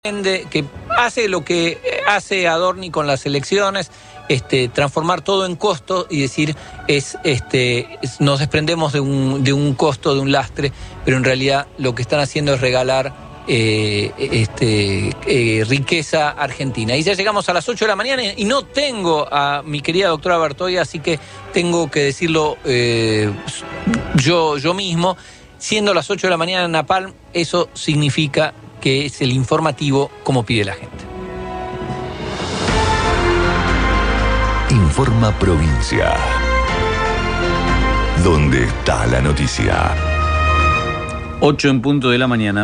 que hace lo que hace Adorni con las elecciones, transformar todo en costo y decir nos desprendemos de un costo, de un lastre, pero en realidad lo que están haciendo es regalar riqueza argentina. Y ya llegamos a las 8 de la mañana y no tengo a mi querida doctora Bertoia, así que tengo que decirlo yo mismo. Siendo las 8 de la mañana en Napalm, eso significa que es el informativo como pide la gente. Informa Provincia. ¿Dónde está la noticia? 8 en punto de la mañana.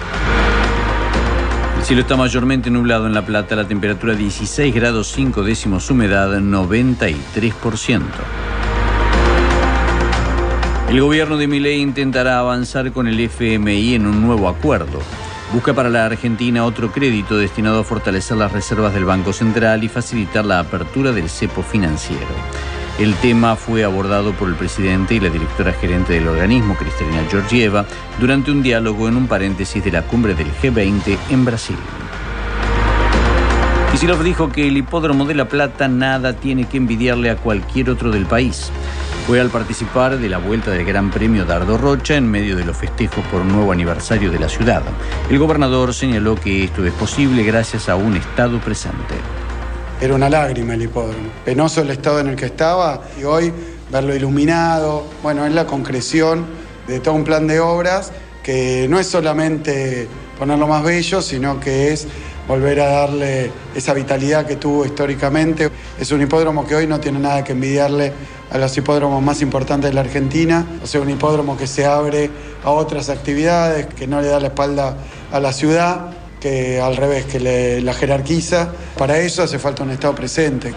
El cielo está mayormente nublado en La Plata, la temperatura 16 grados 5 décimos, humedad 93%. El gobierno de Milei intentará avanzar con el FMI en un nuevo acuerdo. Busca para la Argentina otro crédito destinado a fortalecer las reservas del Banco Central y facilitar la apertura del cepo financiero. El tema fue abordado por el presidente y la directora gerente del organismo, Cristalina Georgieva, durante un diálogo en un paréntesis de la cumbre del G20 en Brasil. Kicillof dijo que el hipódromo de La Plata nada tiene que envidiarle a cualquier otro del país. Fue al participar de la vuelta del Gran Premio Dardo Rocha en medio de los festejos por un nuevo aniversario de la ciudad. El gobernador señaló que esto es posible gracias a un Estado presente. Era una lágrima el hipódromo. Penoso el estado en el que estaba y hoy verlo iluminado, es la concreción de todo un plan de obras que no es solamente ponerlo más bello, sino que es volver a darle esa vitalidad que tuvo históricamente. Es un hipódromo que hoy no tiene nada que envidiarle a los hipódromos más importantes de la Argentina, un hipódromo que se abre a otras actividades, que no le da la espalda a la ciudad, que al revés, que la jerarquiza. Para eso hace falta un Estado presente.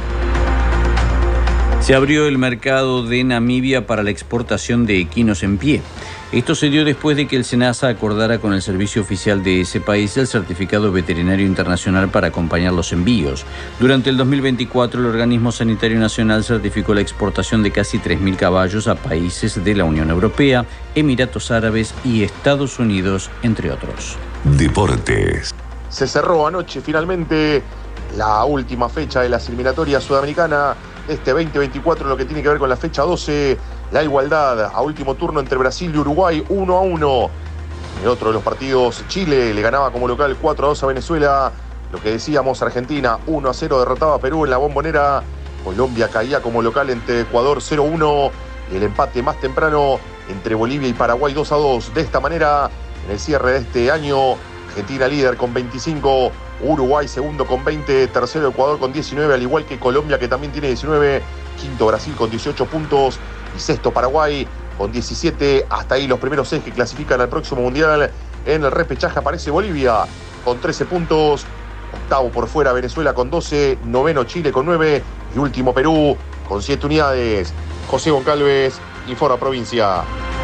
Se abrió el mercado de Namibia para la exportación de equinos en pie. Esto se dio después de que el SENASA acordara con el servicio oficial de ese país el certificado veterinario internacional para acompañar los envíos. Durante el 2024, el Organismo Sanitario Nacional certificó la exportación de casi 3.000 caballos a países de la Unión Europea, Emiratos Árabes y Estados Unidos, entre otros. Deportes. Se cerró anoche finalmente la última fecha de las eliminatorias sudamericanas de este 2024, lo que tiene que ver con la fecha 12. La igualdad a último turno entre Brasil y Uruguay, 1-1. En otro de los partidos, Chile le ganaba como local 4-2 a Venezuela. Lo que decíamos, Argentina 1-0 derrotaba a Perú en la Bombonera. Colombia caía como local entre Ecuador 0-1. Y el empate más temprano entre Bolivia y Paraguay 2-2. De esta manera, en el cierre de este año, Argentina líder con 25, Uruguay segundo con 20, tercero Ecuador con 19, al igual que Colombia, que también tiene 19, quinto Brasil con 18 puntos y sexto Paraguay con 17. Hasta ahí los primeros 6 que clasifican al próximo Mundial. En el repechaje aparece Bolivia con 13 puntos, octavo por fuera Venezuela con 12, noveno Chile con 9 y último Perú con 7 unidades. José Goncalves, Informa Provincia.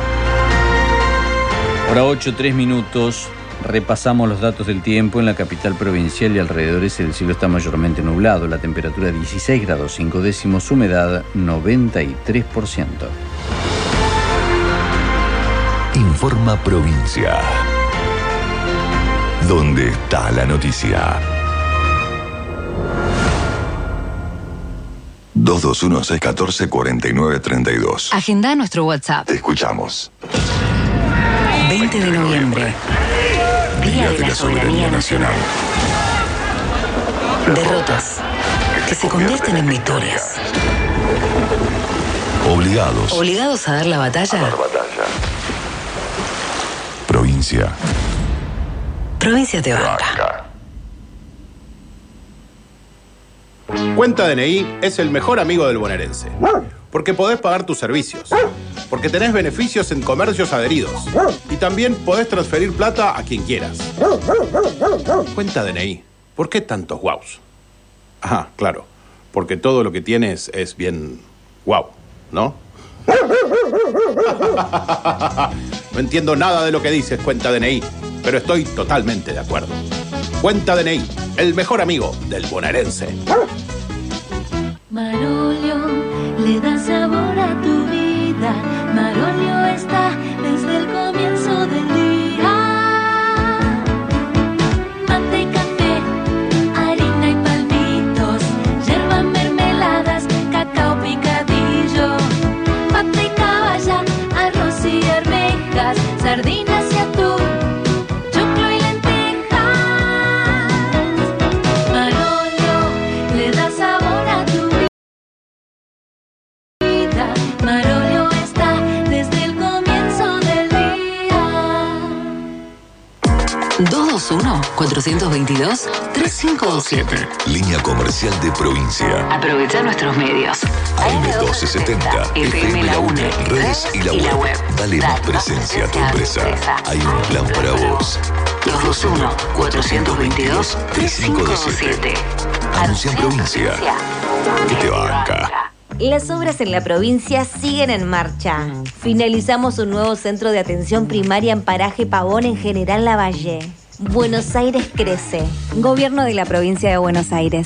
Hora 8, 3 minutos. Repasamos los datos del tiempo. En la capital provincial y alrededores el cielo está mayormente nublado. La temperatura 16 grados 5 décimos, humedad 93%. Informa Provincia. ¿Dónde está la noticia? 221-614-4932. Agenda nuestro WhatsApp. Te escuchamos. 20 de noviembre. Día de la Soberanía Nacional. Derrotas que se convierten en victorias. Obligados a dar la batalla. Provincia. Provincia te banca. Cuenta DNI es el mejor amigo del bonaerense. Porque podés pagar tus servicios. Porque tenés beneficios en comercios adheridos. Y también podés transferir plata a quien quieras. Cuenta DNI. ¿Por qué tantos guaus? Ah, claro. Porque todo lo que tienes es bien guau, ¿no? No entiendo nada de lo que dices, Cuenta DNI. Pero estoy totalmente de acuerdo. Cuenta DNI, el mejor amigo del bonaerense. Marolio le da sabor a tu vida. Marolio está desde el comienzo del día. 422-3527. Línea comercial de provincia. Aprovecha nuestros medios. AM1270, FM La UNE, redes y la web. Dale más presencia a tu empresa. Hay un plan para vos. 221-422-3527. Anuncia en provincia. Que te banca. Las obras en la provincia siguen en marcha. Finalizamos un nuevo centro de atención primaria en Paraje Pavón en General Lavalle. Buenos Aires crece. Gobierno de la provincia de Buenos Aires.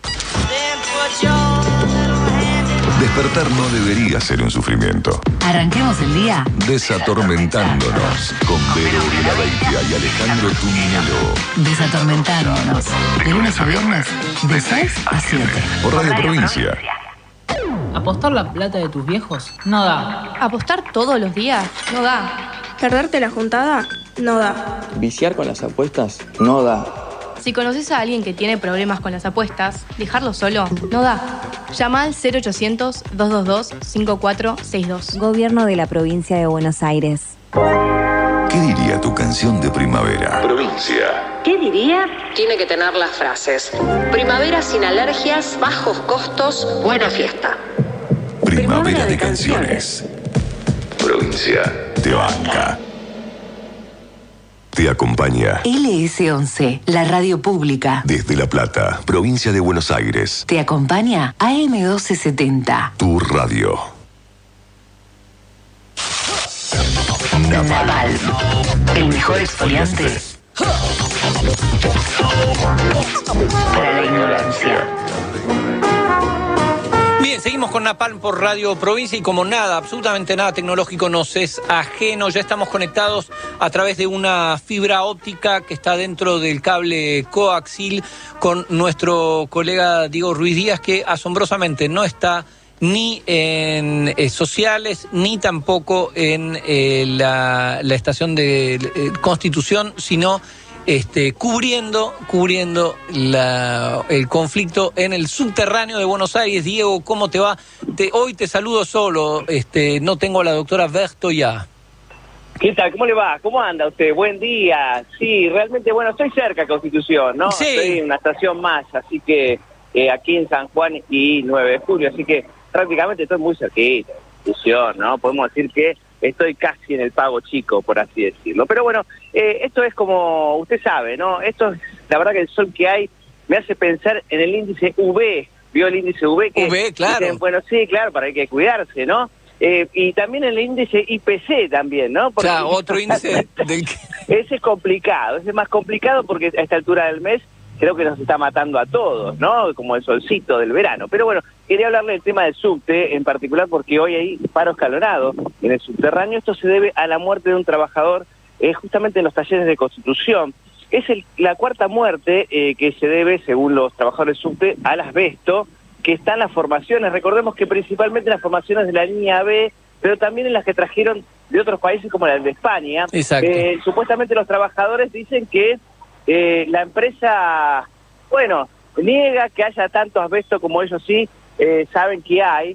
Despertar no debería ser un sufrimiento. Arranquemos el día Desatormentándonos con Vero Vilaveitia y Alejandro Tuminelo. desatormentándonos. De lunes a viernes, de 6 a 7. Por Radio Provincia. ¿Apostar la plata de tus viejos? No da. ¿Apostar todos los días? No da. ¿Perderte la juntada? No da. ¿Viciar con las apuestas? No da. Si conoces a alguien que tiene problemas con las apuestas, dejarlo solo no da. Llama al 0800-222-5462. Gobierno de la provincia de Buenos Aires. ¿Qué diría tu canción de primavera? Provincia. ¿Qué diría? Tiene que tener las frases: primavera sin alergias, bajos costos, buena fiesta. Primavera de canciones. Provincia. Te banca. Te acompaña. LS11, la radio pública. Desde La Plata, provincia de Buenos Aires. Te acompaña AM1270. Tu radio. Naval. El mejor exfoliante para la ignorancia. Bien, seguimos con Napalm por Radio Provincia y como nada, absolutamente nada tecnológico nos es ajeno, ya estamos conectados a través de una fibra óptica que está dentro del cable coaxil con nuestro colega Diego Ruiz Díaz, que asombrosamente no está ni en sociales, ni tampoco en la estación de Constitución, sino cubriendo el conflicto en el subterráneo de Buenos Aires. Diego, ¿cómo te va? Hoy te saludo solo, no tengo a la doctora Bertoya. ¿Qué tal? ¿Cómo le va? ¿Cómo anda usted? Buen día. Sí, realmente, bueno, estoy cerca de Constitución, ¿no? Sí. Estoy en una estación más, así que aquí en San Juan y 9 de julio, así que prácticamente estoy muy cerquita de Constitución, ¿no? Podemos decir que estoy casi en el pago chico, por así decirlo. Pero bueno, esto es como usted sabe, ¿no? Esto es, la verdad que el sol que hay me hace pensar en el índice UV. ¿Vio el índice UV? Que UV, claro. Dicen, bueno, sí, claro, para que cuidarse, ¿no? Y también el índice IPC también, ¿no? Porque claro, otro índice del que... Ese es complicado, ese es más complicado porque a esta altura del mes creo que nos está matando a todos, ¿no? Como el solcito del verano. Pero bueno, quería hablarle del tema del subte en particular porque hoy hay paro escalonado en el subterráneo. Esto se debe a la muerte de un trabajador justamente en los talleres de Constitución. Es la cuarta muerte que se debe, según los trabajadores subte, al asbesto, que está en las formaciones. Recordemos que principalmente en las formaciones de la línea B, pero también en las que trajeron de otros países como la de España. Exacto. Supuestamente los trabajadores dicen que la empresa, bueno, niega que haya tanto asbesto como ellos sí saben que hay,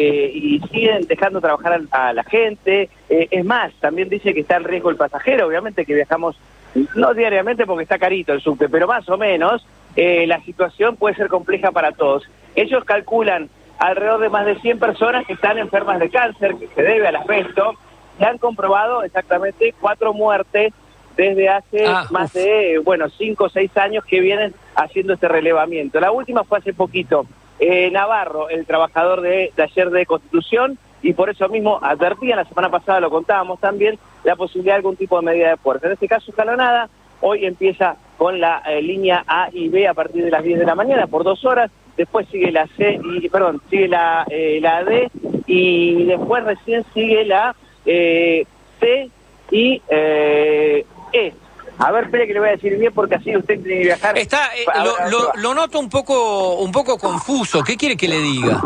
y siguen dejando trabajar a la gente. Es más, también dice que está en riesgo el pasajero, obviamente que viajamos, no diariamente porque está carito el subte, pero más o menos la situación puede ser compleja para todos. Ellos calculan alrededor de más de 100 personas que están enfermas de cáncer, que se debe al asbesto. Se han comprobado exactamente 4 muertes desde hace más de, 5 o 6 años que vienen haciendo este relevamiento. La última fue hace poquito. Navarro, el trabajador de taller de Constitución, y por eso mismo advertían, la semana pasada lo contábamos también, la posibilidad de algún tipo de medida de fuerza. En este caso, escalonada, hoy empieza con la línea A y B a partir de las 10 de la mañana por 2 horas, después sigue la sigue la D, y después recién sigue la C y E. A ver, espere que le voy a decir bien porque así usted tiene que viajar. Lo noto un poco confuso. ¿Qué quiere que le diga?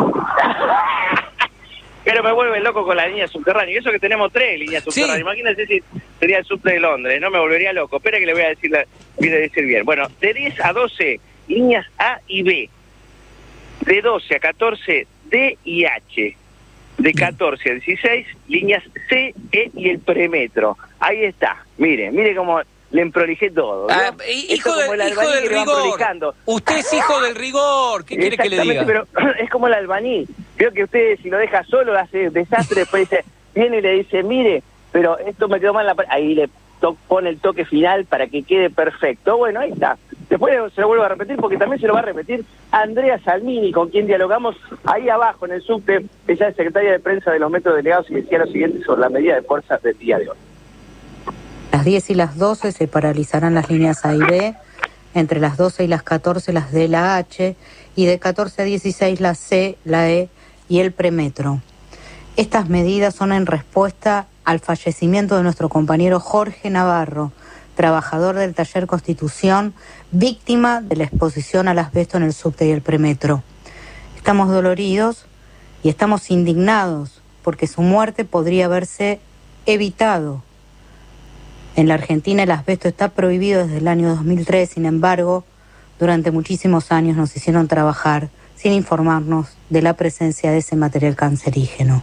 Pero me vuelve loco con la línea subterránea. Y eso que tenemos 3 líneas subterráneas. Sí. Imagínense si sería el subte de Londres, ¿no? Me volvería loco. Espere que le voy a decir bien. Bueno, de 10 a 12, líneas A y B. De 12 a 14, D y H. De 14 a 16, líneas C, E y el premetro. Ahí está. Mire cómo le emprolijé todo. Hijo del rigor. Usted es hijo del rigor. ¿Qué quiere que le diga? Pero es como el albañil. Creo que usted, si lo deja solo, hace desastre. Después viene y le dice, mire, pero esto me quedó mal la... Ahí le pone el toque final para que quede perfecto. Bueno, ahí está. Después se lo vuelvo a repetir, porque también se lo va a repetir Andrea Salmini, con quien dialogamos ahí abajo en el subte. Ella es secretaria de prensa de los metros delegados y decía lo siguiente sobre la medida de fuerza del día de hoy. Las 10 y las 12 se paralizarán las líneas A y B, entre las 12 y las 14 las D, la H, y de 14 a 16 la C, la E y el premetro. Estas medidas son en respuesta al fallecimiento de nuestro compañero Jorge Navarro, trabajador del taller Constitución, víctima de la exposición al asbesto en el subte y el premetro. Estamos doloridos y estamos indignados porque su muerte podría haberse evitado. En la Argentina el asbesto está prohibido desde el año 2003, sin embargo, durante muchísimos años nos hicieron trabajar sin informarnos de la presencia de ese material cancerígeno.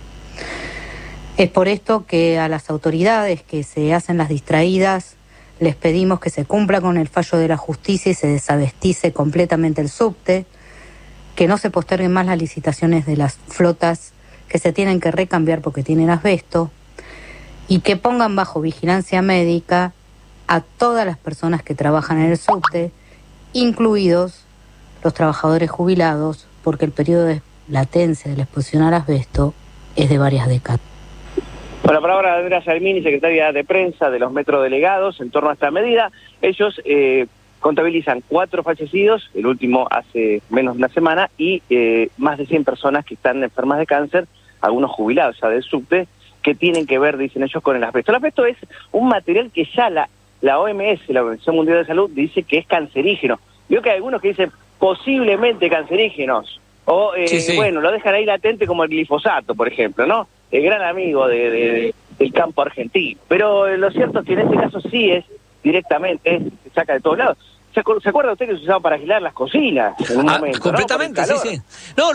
Es por esto que a las autoridades que se hacen las distraídas les pedimos que se cumpla con el fallo de la justicia y se desabestice completamente el subte, que no se posterguen más las licitaciones de las flotas que se tienen que recambiar porque tienen asbesto, y que pongan bajo vigilancia médica a todas las personas que trabajan en el subte, incluidos los trabajadores jubilados, porque el periodo de latencia de la exposición al asbesto es de varias décadas. Con la palabra de Andrea Salmini, secretaria de prensa de los metrodelegados, en torno a esta medida. Ellos contabilizan 4 fallecidos, el último hace menos de una semana, y más de 100 personas que están enfermas de cáncer, algunos jubilados ya del subte, que tienen que ver, dicen ellos, con el asbesto. El asbesto es un material que ya la OMS, la Organización Mundial de Salud, dice que es cancerígeno. Veo que hay algunos que dicen posiblemente cancerígenos, o bueno, lo dejan ahí latente como el glifosato, por ejemplo, ¿no? El gran amigo del campo argentino. Pero lo cierto es que en este caso sí es directamente, se saca de todos lados. ¿Se acuerda usted que se usaba para aislar las cocinas en un momento? Completamente, ¿no? Sí. No,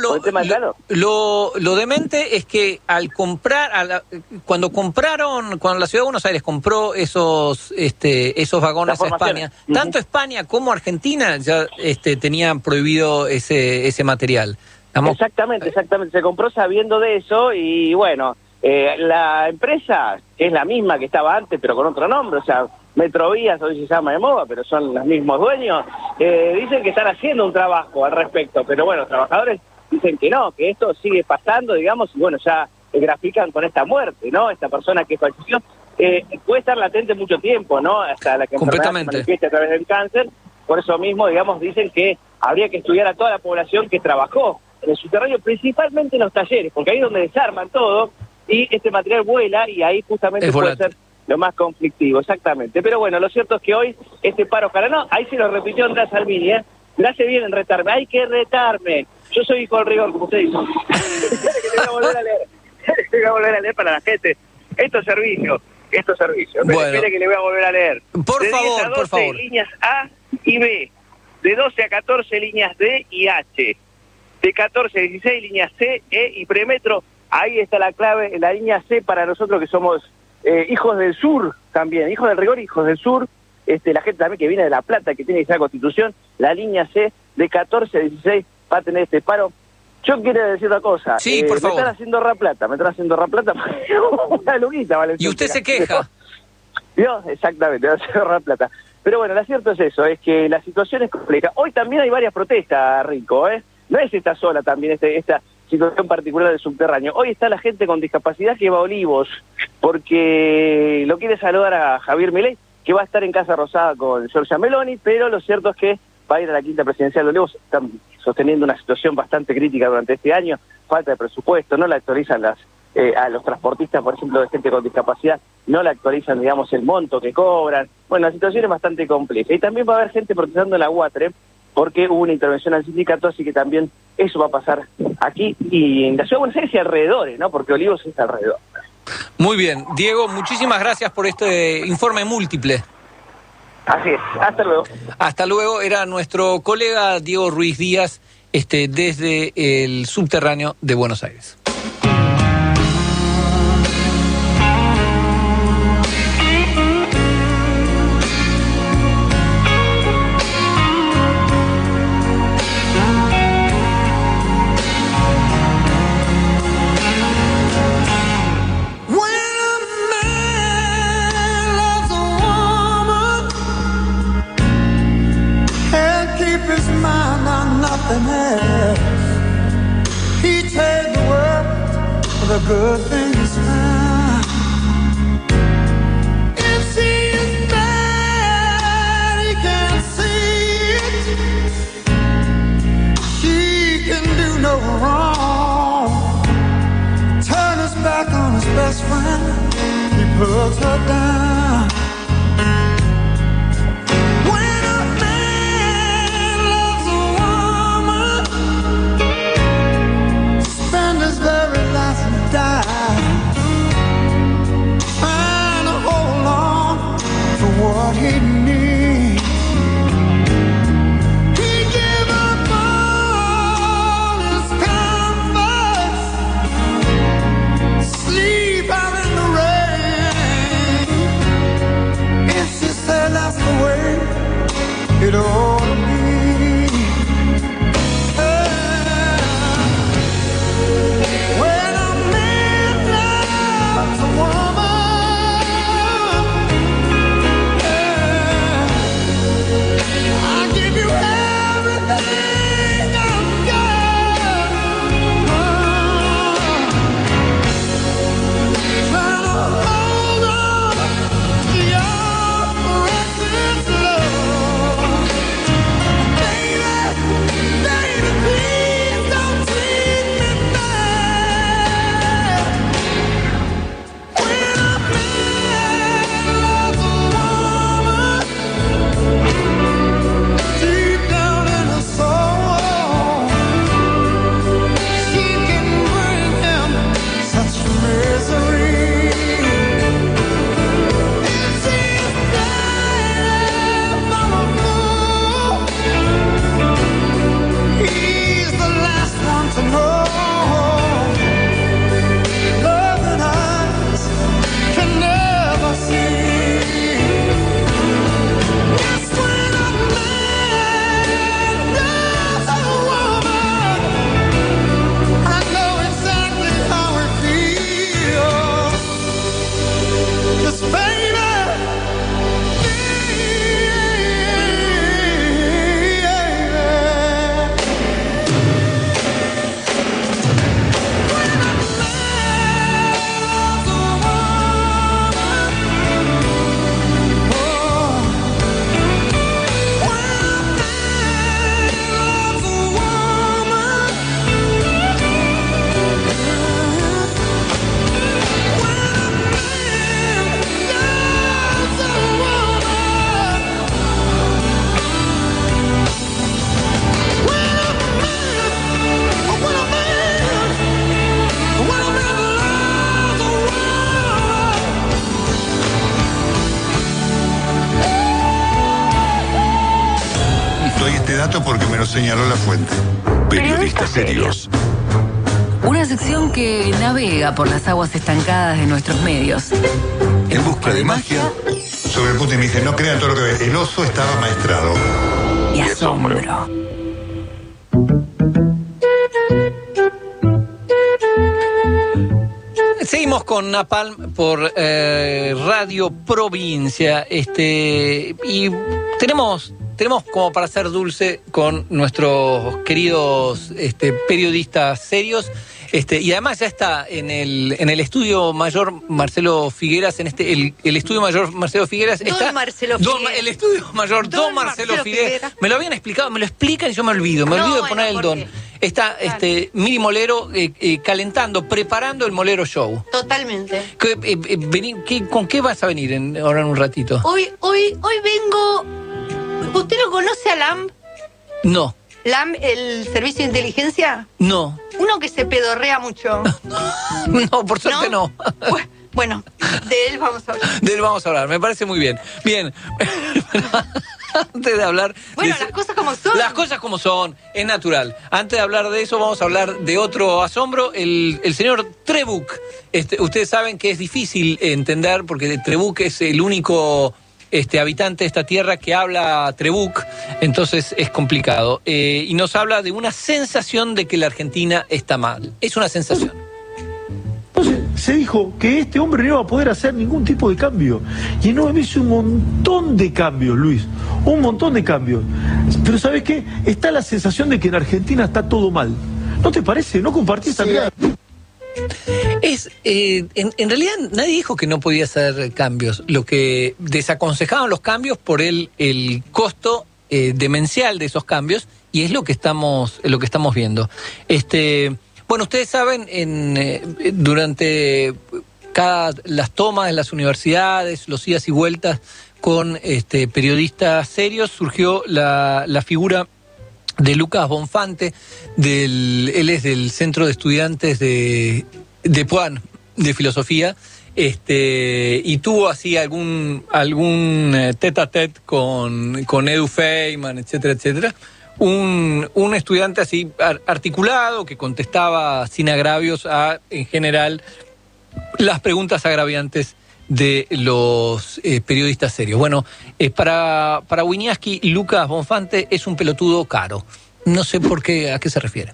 lo demente es que al comprar, cuando la Ciudad de Buenos Aires compró esos vagones a España, tanto España como Argentina ya tenían prohibido ese material. Exactamente, se compró sabiendo de eso y bueno, la empresa, que es la misma que estaba antes pero con otro nombre, o sea, Metrovías hoy se llama de moda, pero son los mismos dueños, dicen que están haciendo un trabajo al respecto, pero bueno, los trabajadores dicen que no, que esto sigue pasando, digamos, y bueno, ya grafican con esta muerte, ¿no? Esta persona que falleció puede estar latente mucho tiempo, ¿no? Hasta la que enfermedad se manifieste a través del cáncer, por eso mismo, digamos, dicen que habría que estudiar a toda la población que trabajó en el subterráneo, principalmente en los talleres, porque ahí es donde desarman todo y este material vuela y ahí justamente puede ser lo más conflictivo, exactamente. Pero bueno, lo cierto es que hoy este paro, ojalá no, ahí se lo repitió Andrea Salmini, le hace bien en retarme, hay que retarme. Yo soy hijo del rigor, como usted dijo. Le voy a volver a leer para la gente. Estos servicios. Bueno. Espere que le voy a volver a leer. Por favor. Líneas A y B. De 12 a 14 líneas D y H. De 14 a 16 líneas C, E y premetro. Ahí está la clave, la línea C para nosotros que somos hijos del sur también, hijos del rigor, hijos del sur, la gente también que viene de La Plata, que tiene esa Constitución, la línea C de 14 a 16 va a tener este paro. Yo quiero decir una cosa, sí, por favor. Me están haciendo raplata, una luquita, ¿vale? Y usted se queja. Yo, exactamente, me haciendo raplata. Pero bueno, lo cierto es eso, es que la situación es compleja. Hoy también hay varias protestas, Rico, no es esta sola también, esta situación particular del subterráneo. Hoy está la gente con discapacidad que va a Olivos, porque lo quiere saludar a Javier Milei, que va a estar en Casa Rosada con Giorgia Meloni, pero lo cierto es que va a ir a la quinta presidencial de Olivos. Están sosteniendo una situación bastante crítica durante este año, falta de presupuesto, no le actualizan a los transportistas, por ejemplo, de gente con discapacidad, no le actualizan, digamos, el monto que cobran. Bueno, la situación es bastante compleja. Y también va a haber gente protestando en la UATRE, porque hubo una intervención al sindicato, así que también eso va a pasar aquí y en la Ciudad de Buenos Aires y alrededores, ¿no? Porque Olivos está alrededor. Muy bien. Diego, muchísimas gracias por este informe múltiple. Así es. Hasta luego. Hasta luego. Era nuestro colega Diego Ruiz Díaz, desde el subterráneo de Buenos Aires. keep his mind on nothing else. He take the world for the good things found. If she is bad, he can't see it. She can do no wrong. Turn his back on his best friend, he puts her down. When a man loves a woman, spend his very last and die, trying to hold on to what he needs. He give up all his comforts, sleep out in the rain. If she said that's the way it ought to be. When a man loves a woman, I give you everything I've got. Trying to hold on to your precious love. Baby, baby, please don't treat me bad. When a man loves a woman, deep down in her soul, she can bring him such misery. If she's bad for a fool, he's the last one to know. Love that eyes can never see. Yes, when a man loves a woman, I know exactly how it feels. 'Cause baby, Doy este dato porque me lo señaló la fuente. Periodistas serios. Una sección que navega por las aguas estancadas de nuestros medios. En busca de magia. Sobre el punto y me dice, no crean todo lo que ve. El oso estaba maestrado. Y asombro. Seguimos con Napalm por Radio Provincia, y tenemos como para ser dulce con nuestros queridos periodistas serios, y además ya está en el estudio mayor Marcelo Figueras, el estudio mayor Marcelo Figueras está el estudio mayor Don Marcelo Figueras. Me lo habían explicado, me lo explican y yo me olvido de poner el don. Está Miri Molero calentando, preparando el Molero Show. Totalmente. ¿Con qué vas a venir ahora en un ratito? Hoy vengo. ¿Usted lo conoce a LAM? No. ¿LAM, el servicio de inteligencia? No. Uno que se pedorrea mucho. No, por suerte no. Bueno, de él vamos a hablar. De él vamos a hablar, me parece muy bien. Bien. Antes de hablar... Bueno, las cosas como son. Las cosas como son, es natural. Antes de hablar de eso, vamos a hablar de otro asombro, el señor Trebuch. Ustedes saben que es difícil entender, porque Trebuch es el único habitante de esta tierra que habla Trebuch, entonces es complicado. Y nos habla de una sensación de que la Argentina está mal. Es una sensación. Entonces se dijo que este hombre no iba a poder hacer ningún tipo de cambio. Y no hizo un montón de cambios, Luis. Un montón de cambios. Pero ¿sabes qué? Está la sensación de que en Argentina está todo mal. ¿No te parece? ¿No compartís esta mirada? En realidad nadie dijo que no podía hacer cambios. Lo que desaconsejaban los cambios por el costo demencial de esos cambios, y es lo que estamos viendo. Bueno, ustedes saben, durante las tomas de las universidades, los idas y vueltas con periodistas serios, surgió la figura de Lucas Bonfante. Él es del Centro de Estudiantes de Puan, de Filosofía, y tuvo así algún tete-a-tete con Edu Feynman, etcétera, etcétera. Un estudiante así articulado que contestaba sin agravios en general, las preguntas agraviantes de los periodistas serios. Bueno, para Wieniawski, Lucas Bonfante es un pelotudo caro. No sé a qué se refiere.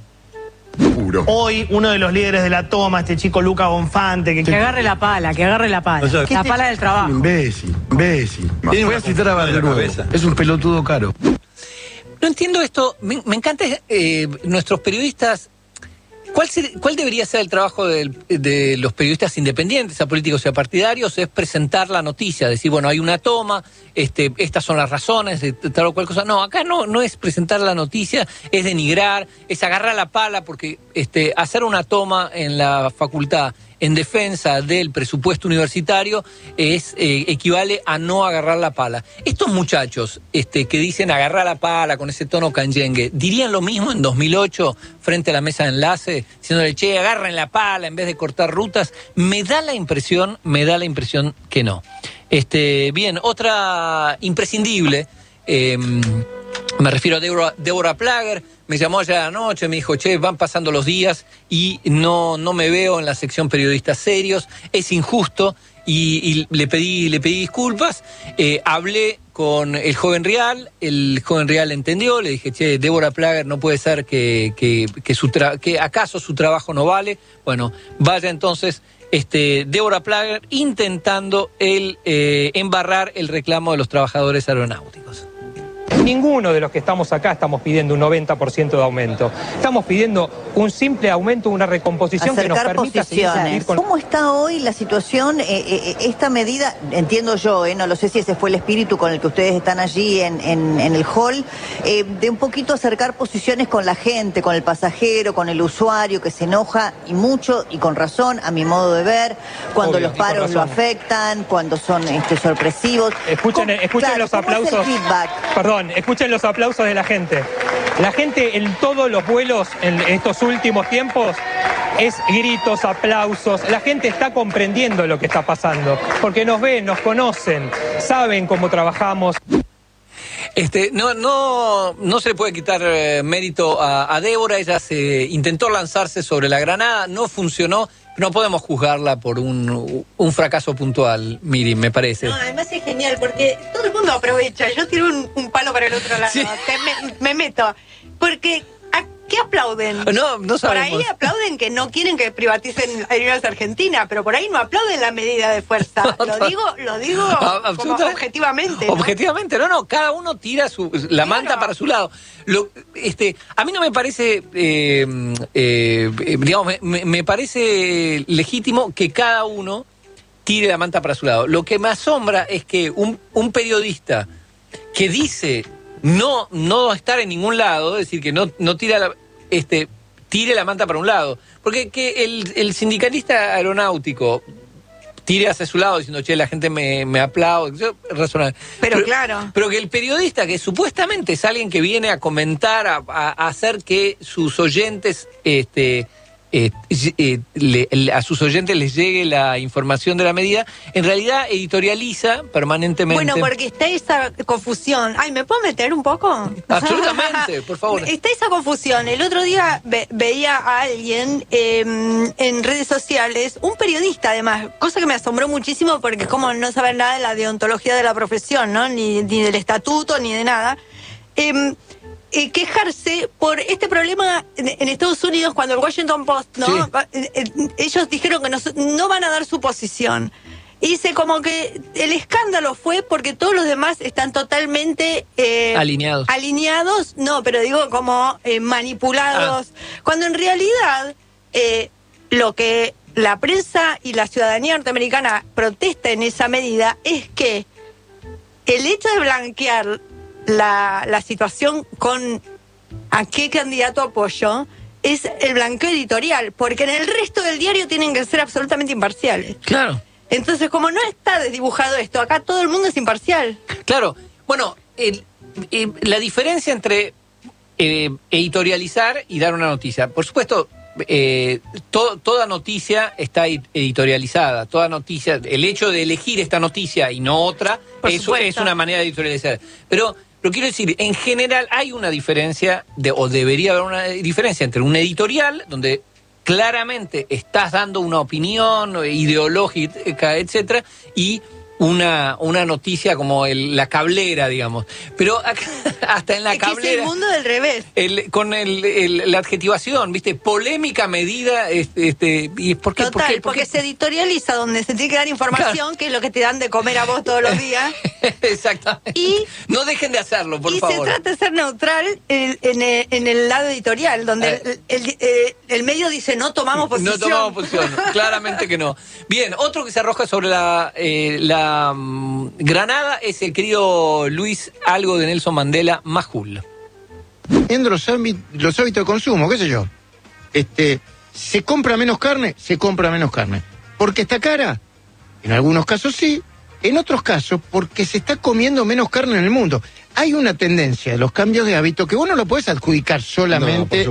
Hoy, uno de los líderes de la toma, este chico Lucas Bonfante, que agarre la pala, la pala del trabajo. Imbécil. Voy a citar a Valdenuevo. Es un pelotudo caro. No entiendo esto. Me encanta nuestros periodistas. ¿Cuál debería ser el trabajo de los periodistas independientes, a políticos y a partidarios? Es presentar la noticia, decir, bueno, hay una toma, estas son las razones, de tal o cual cosa. No, acá no es presentar la noticia, es denigrar, es agarrar la pala, porque hacer una toma en la facultad en defensa del presupuesto universitario equivale a no agarrar la pala. Estos muchachos que dicen agarrar la pala con ese tono canyengue, ¿dirían lo mismo en 2008 frente a la mesa de enlace, diciéndole, che, agarren la pala en vez de cortar rutas? Me da la impresión que no. Bien, otra imprescindible, me refiero a Débora Plager. Me llamó ayer anoche, me dijo, che, van pasando los días y no me veo en la sección periodistas serios, es injusto, y le pedí disculpas. Hablé con el joven Real entendió, le dije, che, Débora Plager, no puede ser que acaso su trabajo no vale. Bueno, vaya entonces Débora Plager intentando embarrar el reclamo de los trabajadores aeronáuticos. Ninguno de los que estamos acá estamos pidiendo un 90% de aumento. Estamos pidiendo un simple aumento, una recomposición que nos permita seguir con... ¿Cómo está hoy la situación? Esta medida, entiendo yo, no lo sé si ese fue el espíritu con el que ustedes están allí en el hall, de un poquito acercar posiciones con la gente, con el pasajero, con el usuario que se enoja, y mucho, y con razón, a mi modo de ver, cuando los paros lo afectan, cuando son sorpresivos. Escuchen los aplausos. ¿Cómo es el feedback? Perdón, escuchen los aplausos de la gente. La gente en todos los vuelos en estos últimos tiempos es gritos, aplausos. La gente está comprendiendo lo que está pasando, porque nos ven, nos conocen, saben cómo trabajamos. No se le puede quitar mérito a Débora. Ella intentó lanzarse sobre la granada, no funcionó. No podemos juzgarla por un fracaso puntual, Miri, me parece. No, además es genial, porque todo el mundo aprovecha. Yo tiro un palo para el otro lado. Sí. Me meto. Porque, ¿a qué aplauden? No sabemos. Por ahí aplauden que no quieren que privaticen Aerolíneas Argentinas, pero por ahí no aplauden la medida de fuerza. Lo digo como objetivamente, ¿no? Objetivamente, no, cada uno tira la manta para su lado. A mí no me parece, me parece legítimo que cada uno tire la manta para su lado. Lo que me asombra es que un periodista que dice no estar en ningún lado, es decir, que no tira tire la manta para un lado, porque que el sindicalista aeronáutico tire hacia su lado diciendo, che, la gente me aplaude, razonable. Pero claro. Pero que el periodista, que supuestamente es alguien que viene a comentar, a hacer que sus oyentes, a sus oyentes les llegue la información de la medida, en realidad editorializa permanentemente. Bueno, porque está esa confusión. Ay, ¿me puedo meter un poco? Absolutamente, por favor. Está esa confusión. El otro día veía a alguien en redes sociales, un periodista además, cosa que me asombró muchísimo porque es como no saber nada de la deontología de la profesión, ¿no? Ni del estatuto, ni de nada. Quejarse por este problema en Estados Unidos cuando el Washington Post, ¿no? Sí. Ellos dijeron que no van a dar su posición. Y dice como que el escándalo fue porque todos los demás están totalmente alineados, no, pero digo como manipulados, cuando en realidad lo que la prensa y la ciudadanía norteamericana protesta en esa medida es que el hecho de blanquear la situación con a qué candidato apoyo es el blanqueo editorial, porque en el resto del diario tienen que ser absolutamente imparciales. Claro. Entonces, como no está desdibujado esto, acá todo el mundo es imparcial. Claro. Bueno, la diferencia entre editorializar y dar una noticia. Por supuesto, toda noticia está editorializada. Toda noticia, el hecho de elegir esta noticia y no otra, eso es una manera de editorializar. Pero quiero decir, en general hay una diferencia, o debería haber una diferencia entre un editorial, donde claramente estás dando una opinión ideológica, etcétera, y una noticia como la cablera, digamos. Pero acá, hasta en la cablera... Es el mundo del revés. Con la adjetivación, ¿viste? Polémica medida... ¿y por qué? Total, porque se editorializa donde se tiene que dar información, claro, que es lo que te dan de comer a vos todos los días. Exactamente. Y no dejen de hacerlo, por favor. Y se trata de ser neutral en el lado editorial, donde el medio dice no tomamos posición. No tomamos posición, claramente que no. Bien, otro que se arroja sobre la Granada es el querido Luis Algo de Nelson Mandela Majul. Viendo los hábitos de consumo, qué sé yo. ¿Se compra menos carne? Se compra menos carne. ¿Porque está cara? En algunos casos sí, en otros casos porque se está comiendo menos carne en el mundo. Hay una tendencia de los cambios de hábito que vos no lo podés adjudicar solamente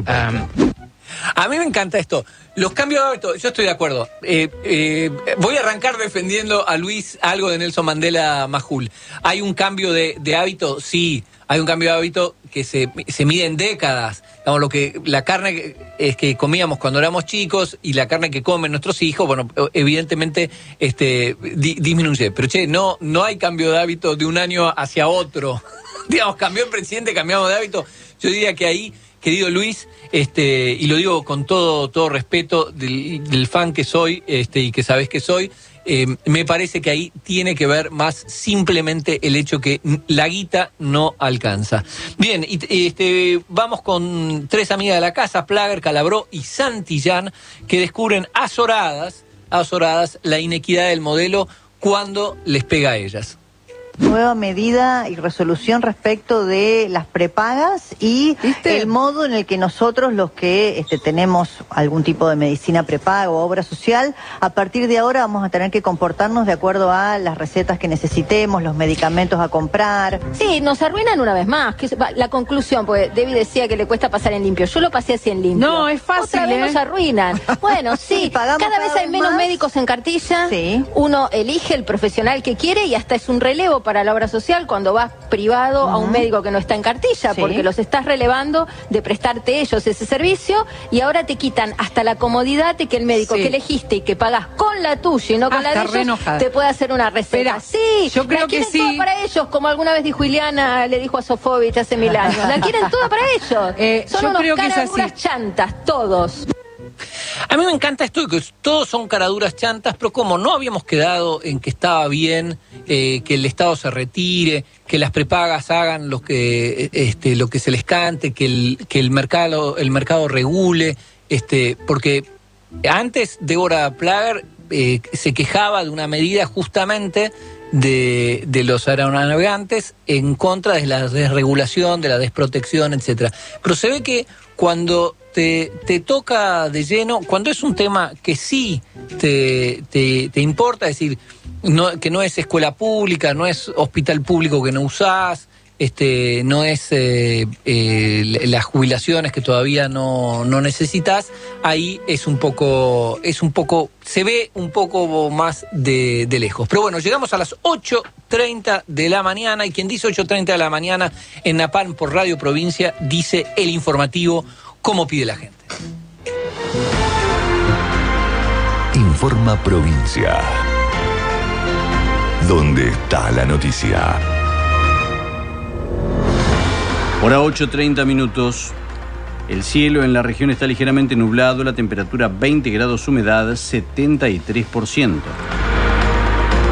a mí me encanta esto. Los cambios de hábito, yo estoy de acuerdo. Voy a arrancar defendiendo a Luis Algo de Nelson Mandela Majul. ¿Hay un cambio de hábito? Sí, hay un cambio de hábito que se mide en décadas. Digamos, la carne que comíamos cuando éramos chicos y la carne que comen nuestros hijos, bueno, evidentemente disminuye. Pero no hay cambio de hábito de un año hacia otro. Digamos, cambió el presidente, cambiamos de hábito. Yo diría que ahí, querido Luis, y lo digo con todo respeto del fan que soy, y que sabés que soy, me parece que ahí tiene que ver más simplemente el hecho que la guita no alcanza. Bien, vamos con 3 amigas de la casa, Plager, Calabró y Santillán, que descubren azoradas la inequidad del modelo cuando les pega a ellas. Nueva medida y resolución respecto de las prepagas y el modo en el que nosotros, los que tenemos algún tipo de medicina prepaga o obra social, a partir de ahora vamos a tener que comportarnos de acuerdo a las recetas que necesitemos, los medicamentos a comprar. Sí, nos arruinan una vez más. Que la conclusión, porque Debbie decía que le cuesta pasar en limpio. Yo lo pasé así en limpio. No, es fácil. Otra vez nos arruinan. Bueno, sí, cada vez hay menos médicos en cartilla. Sí. Uno elige el profesional que quiere y hasta es un relevo para la obra social cuando vas privado a un médico que no está en cartilla, porque los estás relevando de prestarte ellos ese servicio y ahora te quitan hasta la comodidad de que el médico que elegiste y que pagás con la tuya y no con la de ellos, te puede hacer una receta. Sí, yo creo que sí. Todo para ellos, como alguna vez dijo Ileana, le dijo a Sofovich hace 1000 años. La quieren toda para ellos. Son unos caraduras chantas, todos. A mí me encanta esto, que todos son caraduras chantas, pero como no habíamos quedado en que estaba bien que el Estado se retire, que las prepagas hagan lo que se les cante, que el mercado regule, porque antes Débora Plager se quejaba de una medida justamente de los aeronavegantes en contra de la desregulación, de la desprotección, etcétera. Pero se ve que cuando te toca de lleno, cuando es un tema que sí te importa, es decir, que no es escuela pública, no es hospital público que no usás, no es las jubilaciones que todavía no necesitas, ahí es un poco, se ve un poco más de lejos. Pero bueno, llegamos a las 8:30 de la mañana y quien dice 8:30 de la mañana en Napalm por Radio Provincia dice el informativo como pide la gente. Informa Provincia. ¿Dónde está la noticia? Hora 8:30 minutos. El cielo en la región está ligeramente nublado, la temperatura 20 grados, humedad 73%.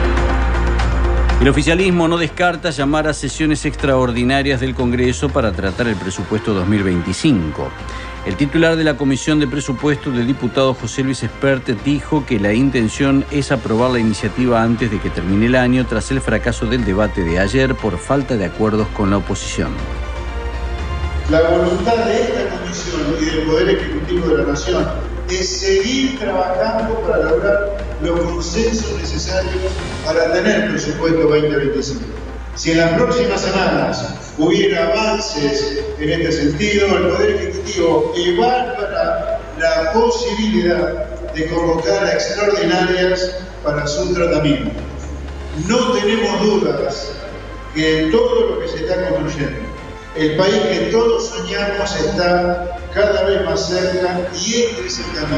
El oficialismo no descarta llamar a sesiones extraordinarias del Congreso para tratar el presupuesto 2025. El titular de la Comisión de Presupuesto del diputado José Luis Espert dijo que la intención es aprobar la iniciativa antes de que termine el año tras el fracaso del debate de ayer por falta de acuerdos con la oposición. La voluntad de esta Comisión y del Poder Ejecutivo de la Nación es seguir trabajando para lograr los consensos necesarios para tener presupuesto 2025. Si en las próximas semanas hubiera avances en este sentido, el Poder Ejecutivo evalúa la posibilidad de convocar a extraordinarias para su tratamiento. No tenemos dudas que todo lo que se está construyendo, el país que todos soñamos, está cada vez más cerca y este es el camino.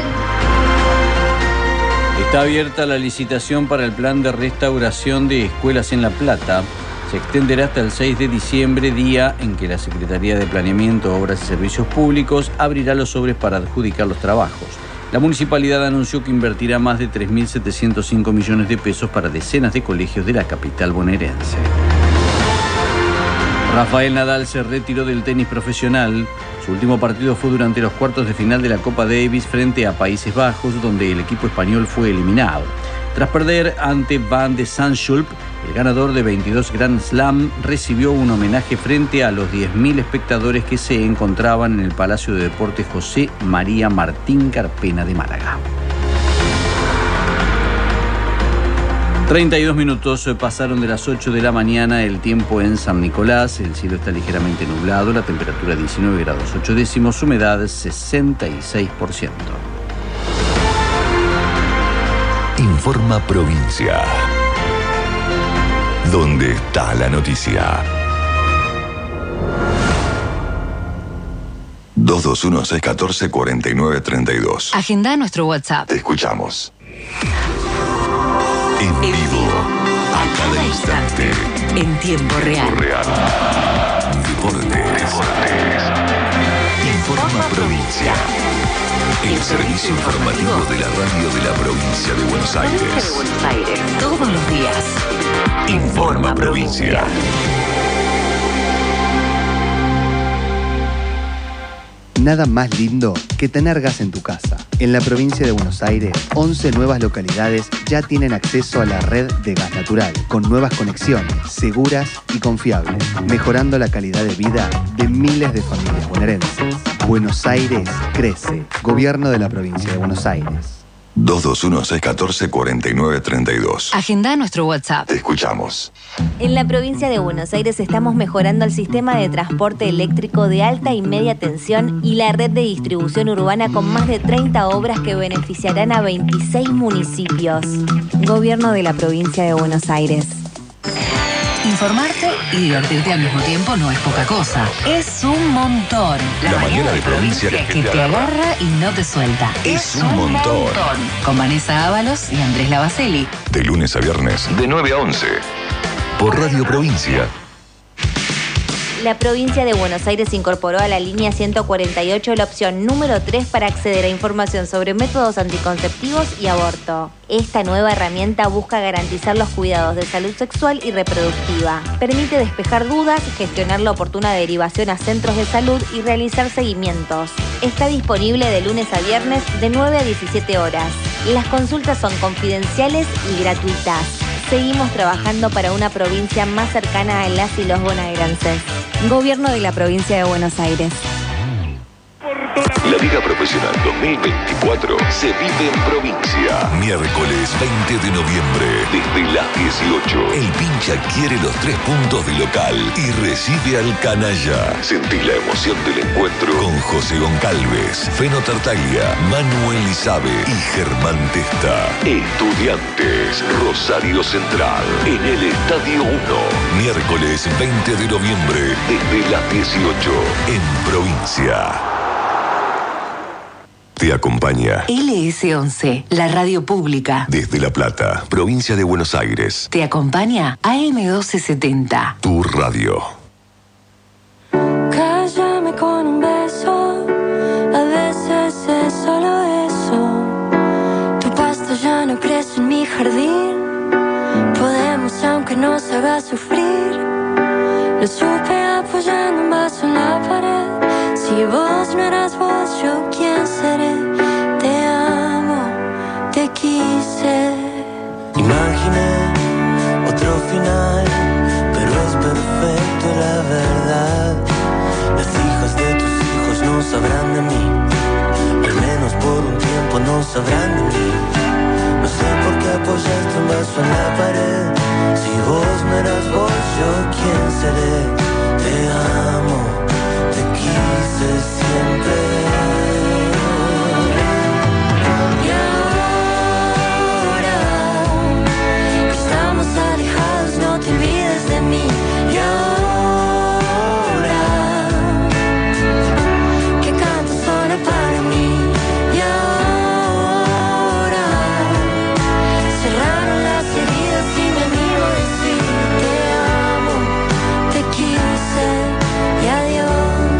Está abierta la licitación para el plan de restauración de escuelas en La Plata. Se extenderá hasta el 6 de diciembre, día en que la Secretaría de Planeamiento, Obras y Servicios Públicos abrirá los sobres para adjudicar los trabajos. La municipalidad anunció que invertirá más de 3.705 millones de pesos para decenas de colegios de la capital bonaerense. Rafael Nadal se retiró del tenis profesional. Su último partido fue durante los cuartos de final de la Copa Davis frente a Países Bajos, donde el equipo español fue eliminado. Tras perder ante Van de Zandschulp, el ganador de 22 Grand Slam recibió un homenaje frente a los 10.000 espectadores que se encontraban en el Palacio de Deportes José María Martín Carpena de Málaga. 32 minutos pasaron de las 8 de la mañana, el tiempo en San Nicolás, el cielo está ligeramente nublado, la temperatura 19 grados 8 décimos, humedad 66%. Informa Provincia. ¿Dónde está la noticia? 221-614-4932. Agenda nuestro WhatsApp. Te escuchamos. En vivo, a cada instante. En tiempo real. Deportes. Informa Provincia. El servicio informativo de la radio de la provincia de Buenos Aires. Todos los días. Informa Provincia. Nada más lindo que tener gas en tu casa. En la provincia de Buenos Aires, 11 nuevas localidades ya tienen acceso a la red de gas natural, con nuevas conexiones, seguras y confiables, mejorando la calidad de vida de miles de familias bonaerenses. Buenos Aires crece. Gobierno de la provincia de Buenos Aires. 221-614-4932. Agenda nuestro WhatsApp. Te escuchamos. En la provincia de Buenos Aires estamos mejorando el sistema de transporte eléctrico de alta y media tensión y la red de distribución urbana con más de 30 obras que beneficiarán a 26 municipios. Gobierno de la provincia de Buenos Aires. Informarte y divertirte al mismo tiempo no es poca cosa. Es un montón. La mañana de provincia que te agarra y no te suelta. Es un montón. Con Vanessa Ábalos y Andrés Lavaceli. De lunes a viernes, de 9 a 11. Por Radio Provincia. La provincia de Buenos Aires incorporó a la línea 148 la opción número 3 para acceder a información sobre métodos anticonceptivos y aborto. Esta nueva herramienta busca garantizar los cuidados de salud sexual y reproductiva. Permite despejar dudas, gestionar la oportuna derivación a centros de salud y realizar seguimientos. Está disponible de lunes a viernes de 9 a 17 horas. Las consultas son confidenciales y gratuitas. Seguimos trabajando para una provincia más cercana a las y los bonaerenses. Gobierno de la provincia de Buenos Aires. La Liga Profesional 2024 se vive en provincia. Miércoles 20 de noviembre, desde las 18. El Pincha quiere los 3 puntos de local y recibe al Canalla. Sentí la emoción del encuentro con José Goncalves, Feno Tartaglia, Manuel Izabe y Germán Testa. Estudiantes, Rosario Central, en el Estadio 1. Miércoles 20 de noviembre, desde las 18. En provincia. Te acompaña LS11, la radio pública. Desde La Plata, provincia de Buenos Aires. Te acompaña AM1270. Tu radio. Cállame con un beso, a veces es solo eso. Tu pasto ya no crece en mi jardín. Podemos, aunque no sabemos. haga sufrir. Lo supe apoyando un vaso en la pared. Si vos no eras vos, yo quién seré. Te amo, te quise. Imaginé otro final, pero es perfecto la verdad. Las hijas de tus hijos no sabrán de mí, al menos por un tiempo no sabrán de mí. No sé por qué apoyaste un vaso en la pared. Si vos no eras vos, yo quién seré. Te amo, te quise siempre. Y ahora que estamos alejados, no te olvides de mí. Y ahora que canto solo para mí. Y ahora cerraron las heridas y me animo a decir te amo, te quise y adiós.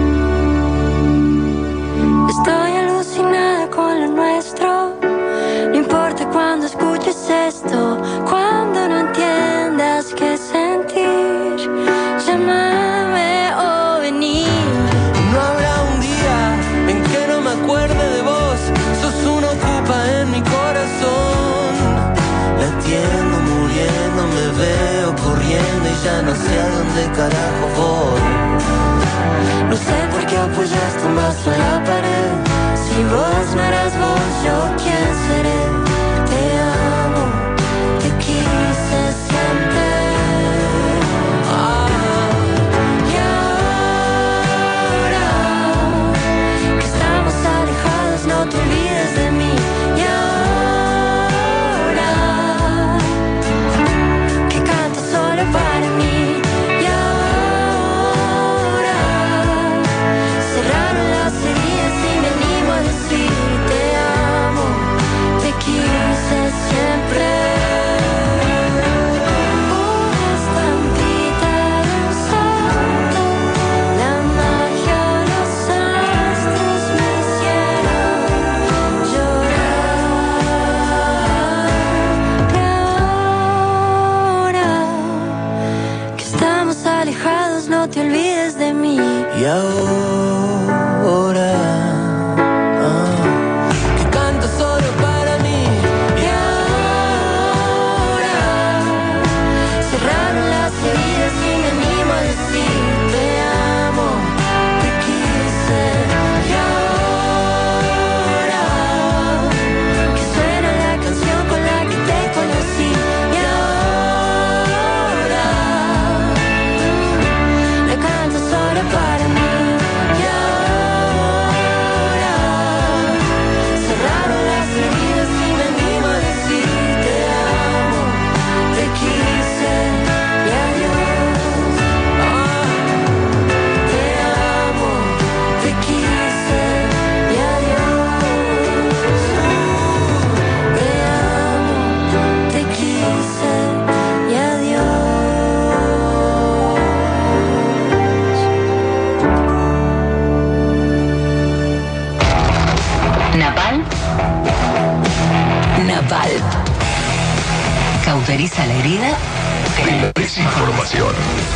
Estoy alucinada con lo nuestro. No importa cuando escuches esto, cuando no entiendas qué sentir, llámame o vení. No habrá un día en que no me acuerde de vos. Sos una ocupa en mi corazón. Latiendo, muriendo, me veo corriendo y ya no sé a dónde carajo voy. No sé por qué apoyaste un vaso en la pared. Si vos no eras vos, yo quién seré. Te amo, te quise siempre. Y ahora que estamos alejados, no te olvides de mí. Y ahora que canto solo para mí. Y ahora cerraron las heridas y me animo a decir te amo, te quise siempre. Una estampita de un santo, la magia, los astros me hicieron llorar. Y ahora que estamos alejados, no te olvides de mí. Y ahora que canto solo para mí. Y ahora cerraron las heridas y me animo a decir te amo, te quise. Y ahora que suena la canción con la que te conocí. Y ahora la canto solo para mí. Y ahora cerraron las heridas y me animo a decir te amo, te quise y adiós. Te amo, te quise y adiós. Te amo, te quise y Napal. Napal. Cauteriza la herida. Desinformación.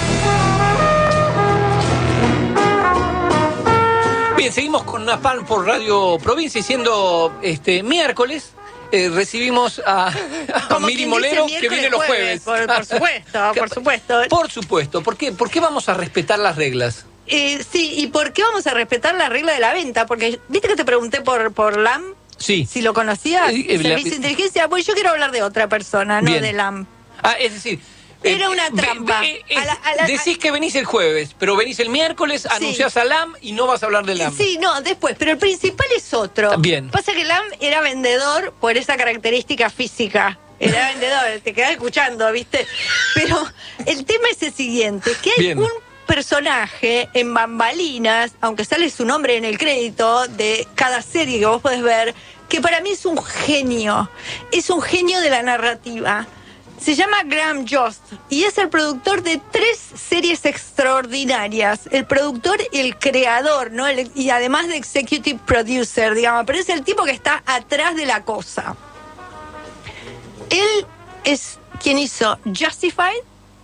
Bien, seguimos con Napalm por Radio Provincia y siendo miércoles. Recibimos a Miri Molero, que viene los jueves. Por supuesto, por supuesto. Por supuesto. ¿Por qué vamos a respetar las reglas? Sí, ¿y por qué vamos a respetar la regla de la venta? Porque, ¿viste que te pregunté por LAM? Sí. Si lo conocías, Servicio de Inteligencia. Pues yo quiero hablar de otra persona, no de LAM. Es decir... Era una trampa. Decís que venís el jueves, pero venís el miércoles, anunciás a LAM y no vas a hablar de LAM. Sí, no, después, pero el principal es otro. Bien. Pasa que LAM era vendedor por esa característica física. Era vendedor, te quedás escuchando, ¿viste? Pero el tema es el siguiente, que hay un personaje en bambalinas, aunque sale su nombre en el crédito de cada serie que vos podés ver, que para mí es un genio de la narrativa. Se llama Graham Jost y es el productor de 3 series extraordinarias. El productor y el creador, ¿no? Y además de executive producer, digamos. Pero es el tipo que está atrás de la cosa. Él es quien hizo Justified,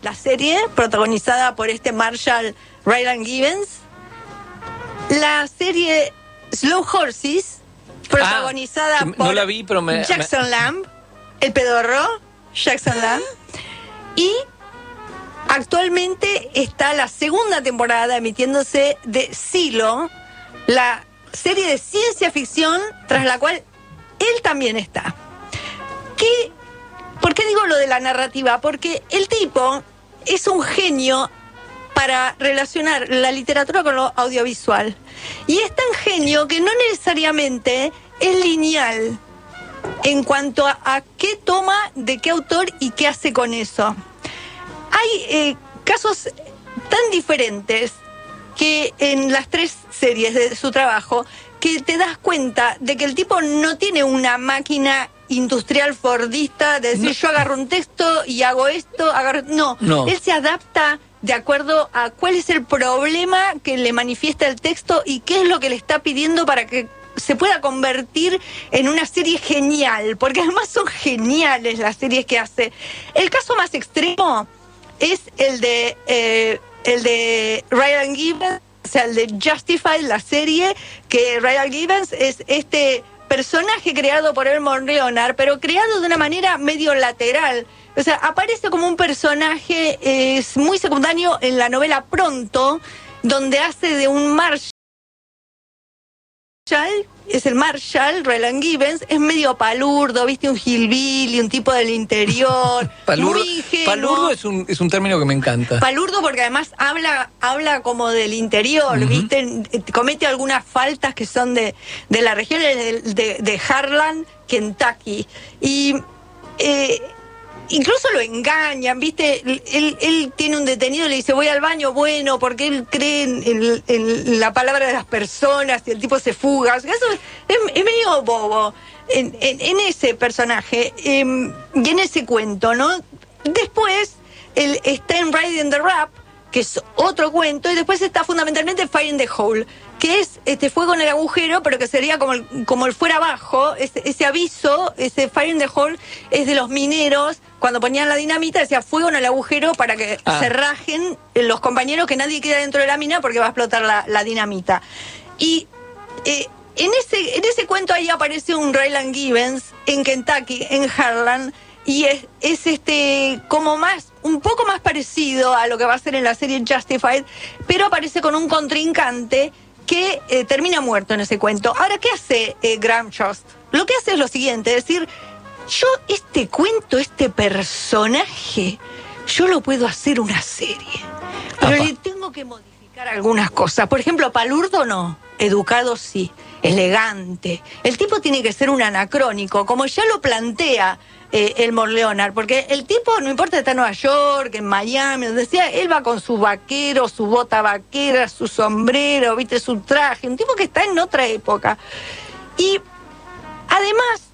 la serie, protagonizada por Marshall Raylan Givens. La serie Slow Horses, protagonizada por no la vi, pero Jackson Lamb, el pedorro, Jackson Lamb. Y actualmente está la segunda temporada emitiéndose de Silo, la serie de ciencia ficción tras la cual él también está. ¿Por qué digo lo de la narrativa? Porque el tipo es un genio para relacionar la literatura con lo audiovisual. Y es tan genio que no necesariamente es lineal en cuanto a qué toma de qué autor y qué hace con eso. Hay casos tan diferentes que en las 3 series de su trabajo que te das cuenta de que el tipo no tiene una máquina industrial fordista de decir yo agarro un texto y hago esto, no. Él se adapta de acuerdo a cuál es el problema que le manifiesta el texto y qué es lo que le está pidiendo para que se pueda convertir en una serie genial, porque además son geniales las series que hace. El caso más extremo es el de Ryan Givens, o sea, el de Justified, la serie, que Ryan Givens es este personaje creado por Elmore Leonard, pero creado de una manera medio lateral. O sea, aparece como un personaje muy secundario en la novela Pronto, donde hace de un Marshall, es el Marshall, Raylan Givens, es medio palurdo, viste, un hillbilly, un tipo del interior, palurdo, muy ingenuo. Palurdo es un término que me encanta. Palurdo porque además habla como del interior, viste, comete algunas faltas que son de la región de Harlan, Kentucky, y incluso lo engañan, ¿viste? Él tiene un detenido y le dice, voy al baño, bueno, porque él cree en la palabra de las personas y el tipo se fuga. O sea, eso es medio bobo en ese personaje y en ese cuento, ¿no? Después, él está en Riding the Rap, que es otro cuento, y después está fundamentalmente Fire in the Hole, que es fuego en el agujero, pero que sería como el fuera abajo. Ese aviso, ese Fire in the Hole, es de los mineros, cuando ponían la dinamita, decía fuego en el agujero para que se rajen los compañeros, que nadie queda dentro de la mina porque va a explotar la dinamita. Y en ese cuento ahí aparece un Raylan Givens en Kentucky, en Harlan, y es como un poco más parecido a lo que va a ser en la serie Justified, pero aparece con un contrincante que termina muerto en ese cuento. Ahora, ¿qué hace Graham Jost? Lo que hace es lo siguiente, es decir, yo este cuento, este personaje, yo lo puedo hacer una serie, pero le tengo que modificar algunas cosas. Por ejemplo, palurdo no, educado sí, elegante. El tipo tiene que ser un anacrónico, como ya lo plantea Elmore Leonard, porque el tipo, no importa si está en Nueva York, en Miami, donde sea, él va con su vaquero, su bota vaquera, su sombrero, viste, su traje, un tipo que está en otra época. Y además,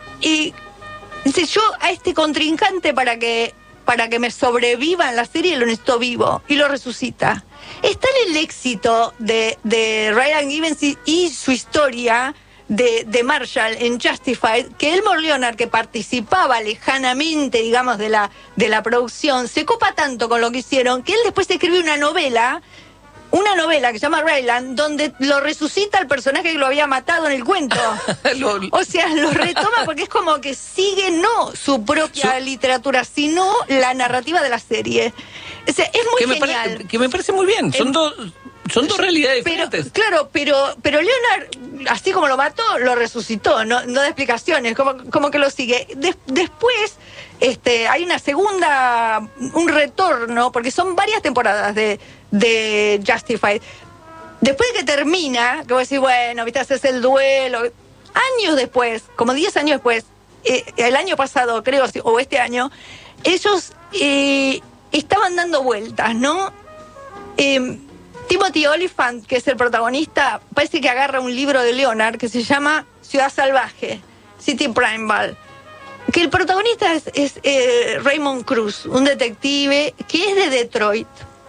dice, yo a este contrincante para que me sobreviva en la serie lo necesito vivo, y lo resucita. Está en el éxito de Ryan Givens y su historia de Marshall en Justified, que Elmore Leonard, que participaba lejanamente, digamos, de la producción, se copa tanto con lo que hicieron, que él después escribe una novela que se llama Raylan, donde lo resucita el personaje que lo había matado en el cuento. O sea, lo retoma porque es como que sigue no su propia literatura, sino la narrativa de la serie. O sea, es muy genial. Que me parece muy bien. Son dos realidades diferentes. Claro, pero Leonard, así como lo mató, lo resucitó, no da explicaciones, como que lo sigue. Después hay un retorno, porque son varias temporadas de Justified. Después de que termina, que vos decís, bueno, viste, haces el duelo. Años después, como 10 años después, el año pasado, creo, o este año, ellos estaban dando vueltas, ¿no? Timothy Olyphant, que es el protagonista, parece que agarra un libro de Leonard que se llama Ciudad Salvaje, City Primeval, que el protagonista es Raymond Cruz, un detective que es de Detroit.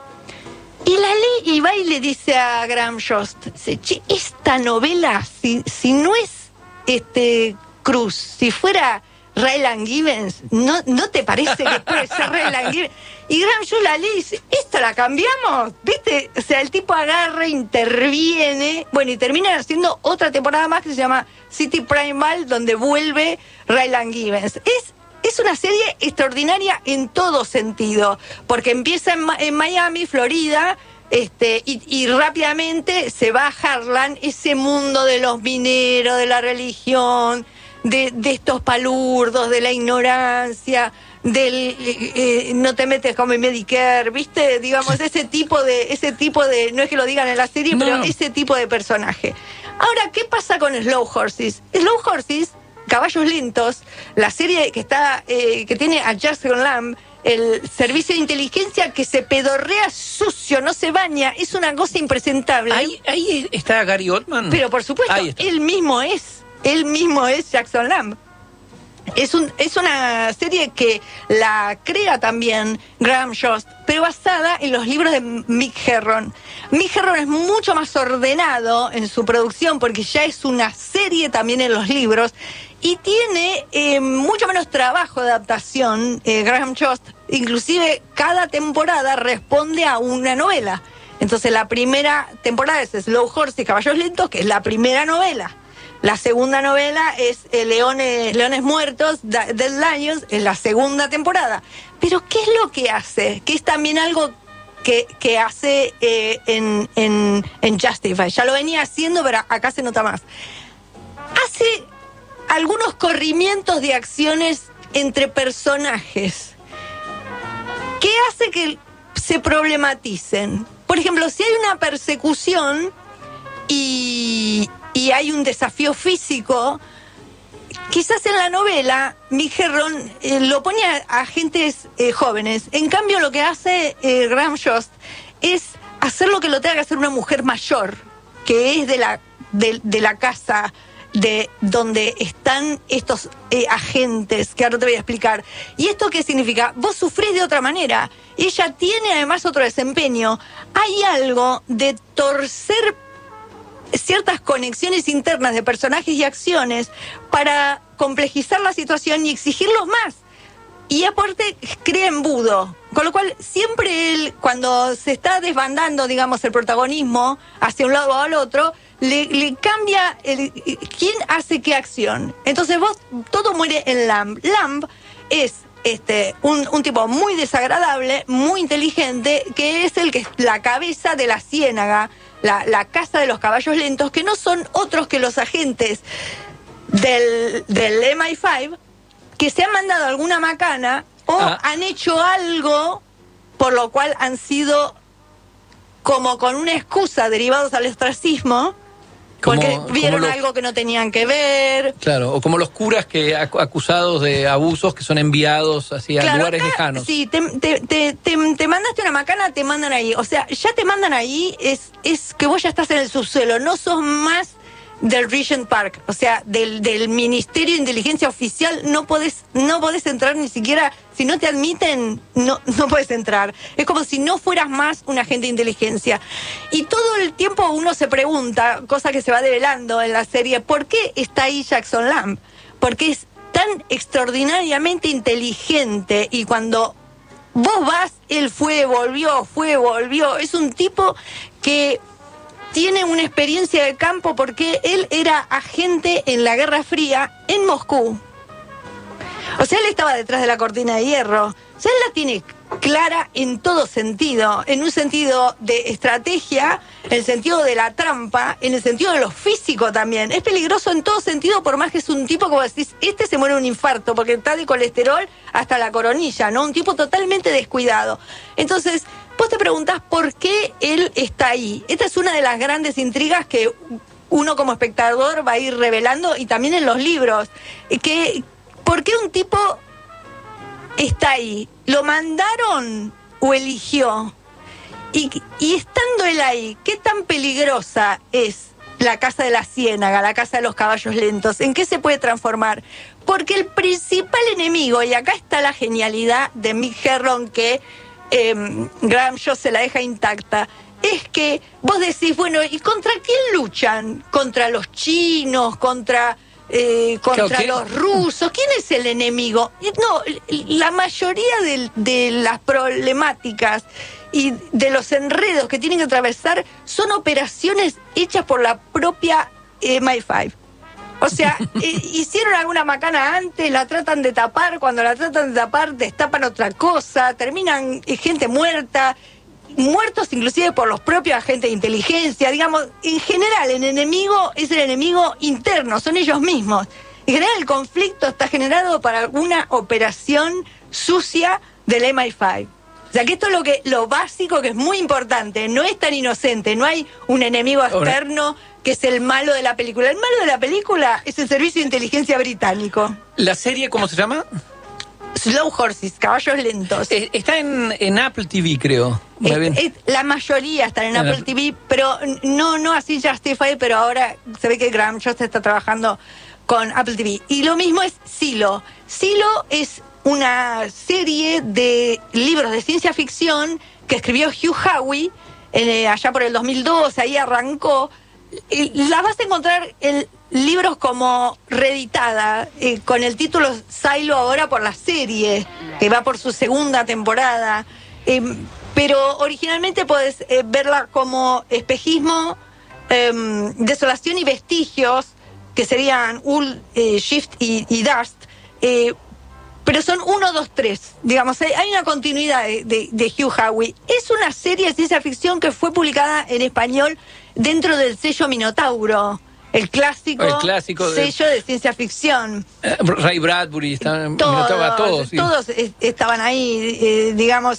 Y la ley va y le dice a Graham Jost, che, esta novela, si no es Cruz, si fuera Raylan Givens, ¿no te parece que puede ser Raylan Givens? Y Graham Jost la lee y dice, ¿esto la cambiamos? ¿Viste? O sea, el tipo agarra, interviene, bueno, y terminan haciendo otra temporada más que se llama City Primal, donde vuelve Raylan Givens. Es una serie extraordinaria en todo sentido, porque empieza en Miami, Florida, y rápidamente se va a Harlan, ese mundo de los mineros, de la religión, de estos palurdos, de la ignorancia, del no te metes como en Medicare, ¿viste? Digamos, ese tipo de, no es que lo digan en la serie, pero ese tipo de personaje. Ahora, ¿qué pasa con Slow Horses? Slow Horses, Caballos Lentos, la serie que tiene a Jackson Lamb, el servicio de inteligencia que se pedorrea sucio, no se baña, es una cosa impresentable. Ahí está Gary Oldman. Pero por supuesto, él mismo es Jackson Lamb. Es una serie que la crea también Graham Jost, pero basada en los libros de Mick Herron. Mick Herron es mucho más ordenado en su producción porque ya es una serie también en los libros y tiene mucho menos trabajo de adaptación. Graham Jost, inclusive cada temporada responde a una novela. Entonces la primera temporada es Slow Horse y Caballos Lentos, que es la primera novela. La segunda novela es Leones Muertos, Dead Lions, en la segunda temporada. Pero ¿qué es lo que hace? Que es también algo que hace en Justified. Ya lo venía haciendo, pero acá se nota más. Hace algunos corrimientos de acciones entre personajes que hace que se problematicen. Por ejemplo, si hay una persecución y hay un desafío físico, quizás en la novela Mick Herron lo pone a agentes jóvenes. En cambio, lo que hace Graham Jost es hacer lo que lo tenga que hacer una mujer mayor, que es de la casa de donde están estos agentes, que ahora te voy a explicar. ¿Y esto qué significa? Vos sufrís de otra manera. Ella tiene además otro desempeño. Hay algo de torcer ciertas conexiones internas de personajes y acciones para complejizar la situación y exigirlos más. Y aparte crea embudo, con lo cual siempre él, cuando se está desbandando, digamos, el protagonismo hacia un lado o al otro, le cambia quién hace qué acción. Entonces todo muere en Lamb. Lamb es un tipo muy desagradable, muy inteligente, que es la cabeza de la Ciénaga, la casa de los caballos lentos, que no son otros que los agentes del MI5 que se han mandado alguna macana o han hecho algo por lo cual han sido como con una excusa derivados al ostracismo, porque vieron algo que no tenían que ver. Claro, o como los curas que acusados de abusos que son enviados hacia lugares lejanos. Sí, te mandaste una macana, te mandan ahí. O sea, ya te mandan ahí, es que vos ya estás en el subsuelo, no sos más del Regent Park, o sea, del Ministerio de Inteligencia Oficial. No podés entrar ni siquiera, si no te admiten, no podés entrar. Es como si no fueras más un agente de inteligencia. Y todo el tiempo uno se pregunta, cosa que se va develando en la serie, ¿por qué está ahí Jackson Lamb? Porque es tan extraordinariamente inteligente, y cuando vos vas, él fue, volvió. Es un tipo que tiene una experiencia de campo porque él era agente en la Guerra Fría en Moscú. O sea, él estaba detrás de la cortina de hierro. O sea, él la tiene clara en todo sentido, en un sentido de estrategia, en el sentido de la trampa, en el sentido de lo físico también. Es peligroso en todo sentido, por más que es un tipo, como decís, se muere de un infarto porque está de colesterol hasta la coronilla, ¿no? Un tipo totalmente descuidado. Entonces, vos te preguntás por qué él está ahí. Esta es una de las grandes intrigas que uno como espectador va a ir revelando, y también en los libros. ¿Por qué un tipo está ahí? ¿Lo mandaron o eligió? Y estando él ahí, ¿qué tan peligrosa es la casa de la Ciénaga, la casa de los caballos lentos? ¿En qué se puede transformar? Porque el principal enemigo, y acá está la genialidad de Mick Herron, que Graham Jost se la deja intacta, es que vos decís, bueno, ¿y contra quién luchan? ¿Contra los chinos? ¿Contra contra los rusos. ¿Quién es el enemigo? No, la mayoría de las problemáticas y de los enredos que tienen que atravesar son operaciones hechas por la propia MI5. O sea, hicieron alguna macana antes, la tratan de tapar, cuando la tratan de tapar destapan otra cosa, terminan gente muerta, muertos inclusive por los propios agentes de inteligencia. Digamos, en general el enemigo es el enemigo interno, son ellos mismos. En general el conflicto está generado por alguna operación sucia del MI5. O sea que esto es lo básico, que es muy importante. No es tan inocente, no hay un enemigo externo que es el malo de la película. El malo de la película es el servicio de inteligencia británico. ¿La serie cómo se llama? Slow Horses, caballos lentos. Está en Apple TV, creo. La mayoría están en Apple TV, pero no así Justified, pero ahora se ve que Graham Jost está trabajando con Apple TV. Y lo mismo es Silo. Silo es una serie de libros de ciencia ficción que escribió Hugh Howey allá por el 2002, ahí arrancó. La vas a encontrar en libros como reeditada, con el título Silo ahora por la serie, que va por su segunda temporada. Pero originalmente podés verla como espejismo, desolación y vestigios, que serían Shift y Dust. Pero son 1, 2, 3. Digamos, hay una continuidad de Hugh Howey. Es una serie de ciencia ficción que fue publicada en español dentro del sello Minotauro, el clásico sello de ciencia ficción. Ray Bradbury, todos estaban ahí, digamos,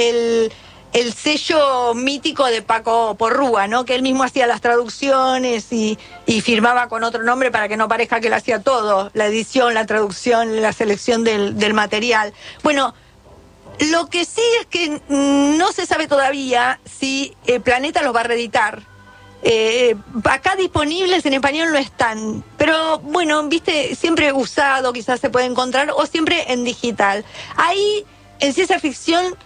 el sello mítico de Paco Porrúa, ¿no? Que él mismo hacía las traducciones y firmaba con otro nombre para que no parezca que él hacía todo, la edición, la traducción, la selección del material. Bueno, lo que sí es que no se sabe todavía si Planeta los va a reeditar. Acá disponibles en español no están, pero bueno, viste, siempre usado quizás se puede encontrar, o siempre en digital. Ahí, en ciencia ficción,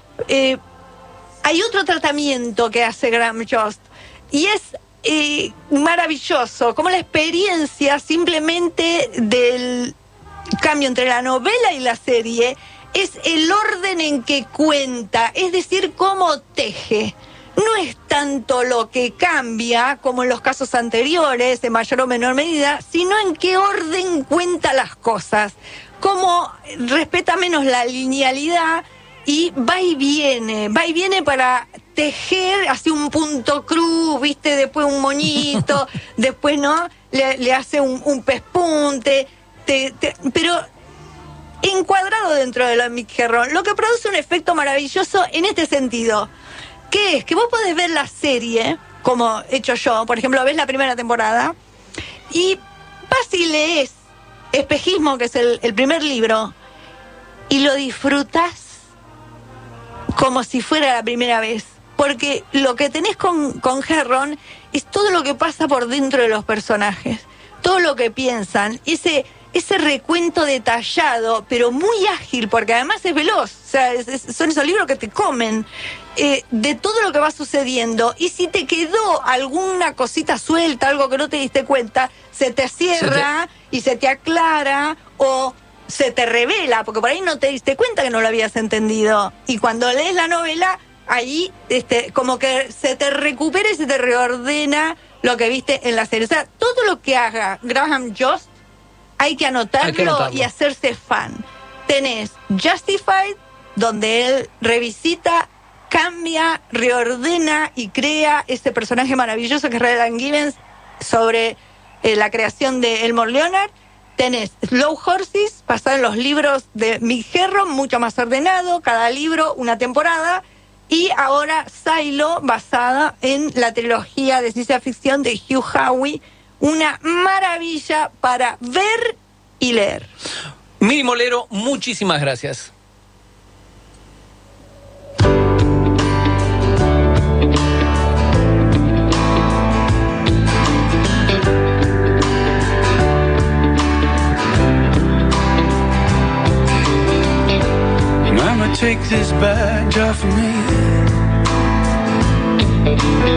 hay otro tratamiento que hace Graham Jost, y es maravilloso, como la experiencia simplemente del cambio entre la novela y la serie es el orden en que cuenta, es decir, cómo teje. No es tanto lo que cambia, como en los casos anteriores, en mayor o menor medida, sino en qué orden cuenta las cosas, cómo respeta menos la linealidad y va y viene para tejer, hace un punto cruz, viste, después un moñito, después no, le hace un pespunte, pero encuadrado dentro de la Mick Herron, lo que produce un efecto maravilloso en este sentido. ¿Qué es? Que vos podés ver la serie, como he hecho yo, por ejemplo, ves la primera temporada, y vas y lees Espejismo, que es el primer libro, y lo disfrutás como si fuera la primera vez. Porque lo que tenés con Herron es todo lo que pasa por dentro de los personajes, todo lo que piensan, ese recuento detallado, pero muy ágil, porque además es veloz. O sea, son esos libros que te comen de todo lo que va sucediendo. Y si te quedó alguna cosita suelta, algo que no te diste cuenta, se te cierra y se te aclara, o se te revela, porque por ahí no te diste cuenta que no lo habías entendido. Y cuando lees la novela, ahí como que se te recupera y se te reordena lo que viste en la serie. O sea, todo lo que haga Graham Jost hay que anotarlo y hacerse fan. Tenés Justified, donde él revisita, cambia, reordena y crea ese personaje maravilloso que es Raylan Givens sobre la creación de Elmore Leonard. Tenés Slow Horses, basado en los libros de Mick Herron, mucho más ordenado, cada libro una temporada. Y ahora Silo, basada en la trilogía de ciencia ficción de Hugh Howey. Una maravilla para ver y leer. Miri Molero, muchísimas gracias. Mama, take this badge off of me.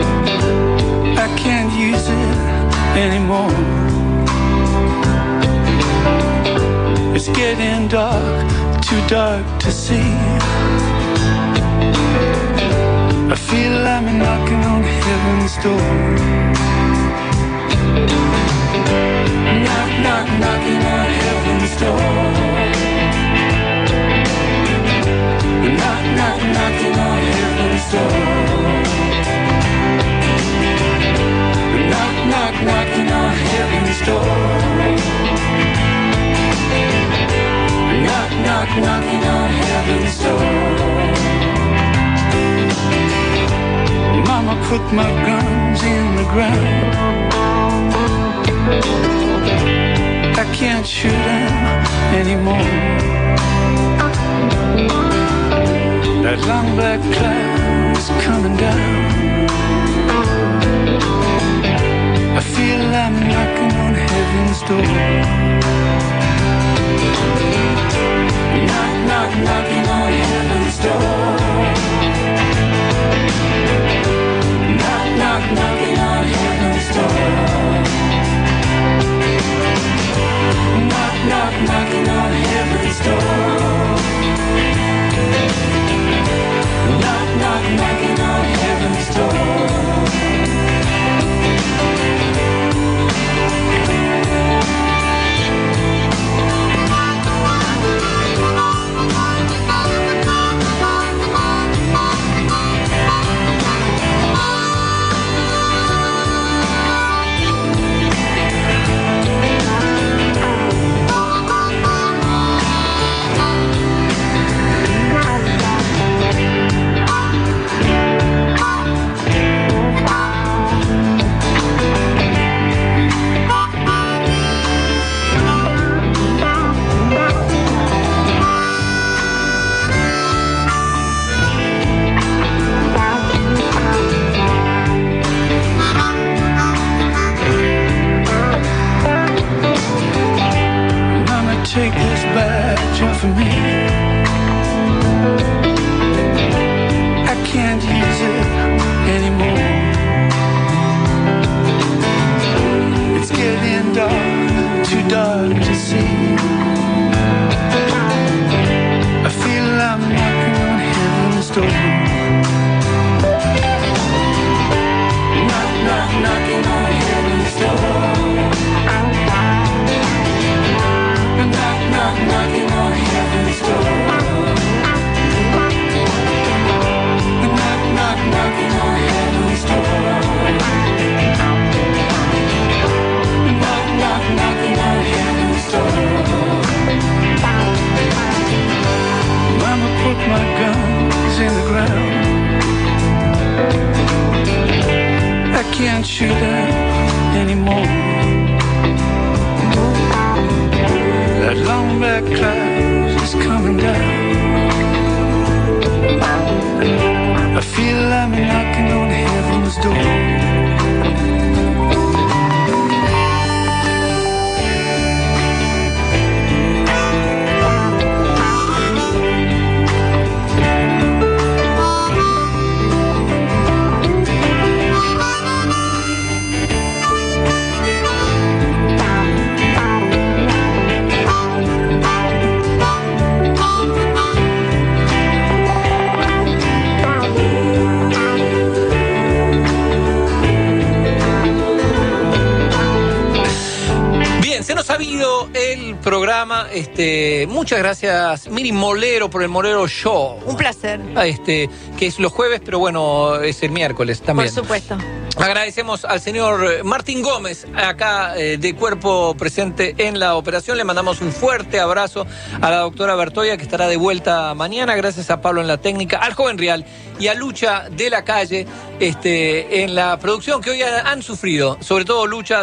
I can't use it anymore. It's getting dark, too dark to see. I feel I'm knocking on heaven's door. Knock, knock, knocking on heaven's door. Knock, knock, knocking on heaven's door. Knock, knock, knocking on heaven's door. Knock, knock, knocking on heaven's door. Mama put my guns in the ground. I can't shoot them anymore. That long black cloud is coming down. I feel I'm knocking on heaven's door. Knock, knock, knocking on heaven's door. Knock, knock, knocking on heaven's door. Knock, knock, knocking on heaven's door. Knock, knock, knocking on heaven's door. Take this badge off of me. I can't use it anymore. It's getting dark, too dark to see. I feel I'm knocking on heaven's door. Knock, knock, knocking on heaven's door. Knock, knocking on heaven's door. Knock, knock, knocking on heaven's door. Knock, knock, knocking on heaven's door. Mama put my guns in the ground. I can't shoot them anymore. That long black cloud is coming down. I feel I'm knocking on heaven's door. Sabido el programa, muchas gracias Miri Molero por el Molero Show. Un placer. Que es los jueves, pero bueno, es el miércoles también. Por supuesto. Agradecemos al señor Martín Gómez, acá de cuerpo presente en la operación. Le mandamos un fuerte abrazo a la doctora Bertoya, que estará de vuelta mañana. Gracias a Pablo en la técnica, al Joven Real y a Lucha de la Calle en la producción, que hoy han sufrido, sobre todo Lucha.